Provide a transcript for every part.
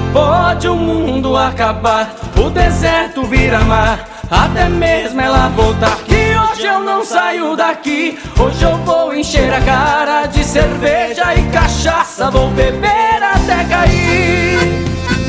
Pode o mundo acabar, o deserto virar mar, até mesmo ela voltar, que hoje eu não saio daqui. Hoje eu vou encher a cara de cerveja e cachaça, vou beber até cair.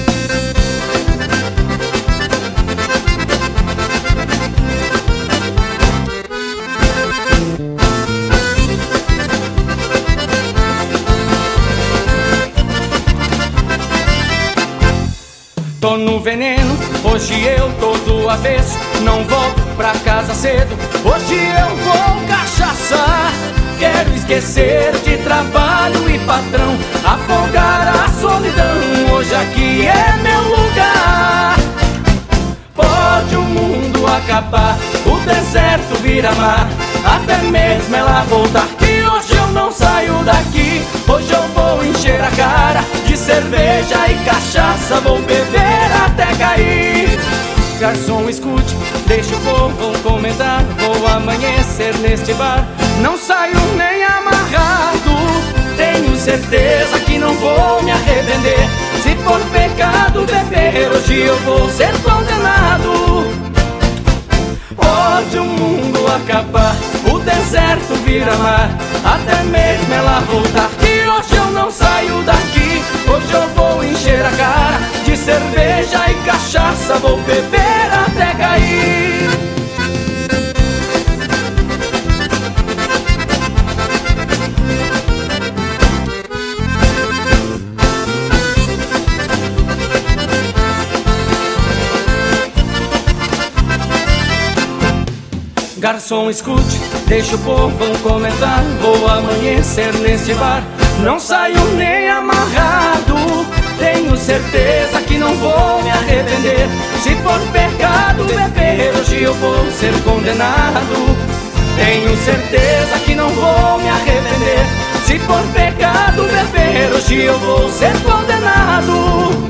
Tô no veneno, hoje eu tô do avesso, não volto pra casa cedo, hoje eu vou cachaçar. Quero esquecer de trabalho e patrão, afogar a solidão, hoje aqui é meu lugar. Pode o mundo acabar, o deserto virar mar, até mesmo ela voltar, que hoje eu não saio daqui. Hoje eu vou encher a cara de cerveja e cachaça, vou beber até cair. Garçom, escute, deixa o povo comentar, vou amanhecer neste bar, não saio nem amarrado, tenho certeza que não vou me arrepender. Se for pecado beber, hoje eu vou ser condenado. Pode o mundo acabar, o deserto virar mar, até mesmo ela voltar, que hoje eu não saio daqui. Hoje eu vou encher a cara de cerveja e cachaça, vou beber até cair. Garçom, escute, deixa o povo comentar, vou amanhecer neste bar, não saio nem amarrado, tenho certeza que não vou me arrepender. Se for pecado beber, hoje eu vou ser condenado, tenho certeza que não vou me arrepender. Se for pecado beber, hoje eu vou ser condenado.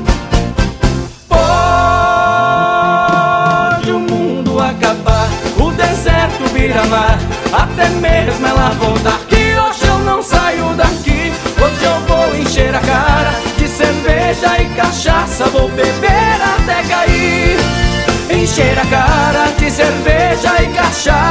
Pode o mundo acabar, o deserto virar mar, até mesmo ela voltar, que hoje eu não saio daqui. Hoje eu vou encher a cara de cerveja e cachaça, vou beber até cair. Encher a cara de cerveja e cachaça.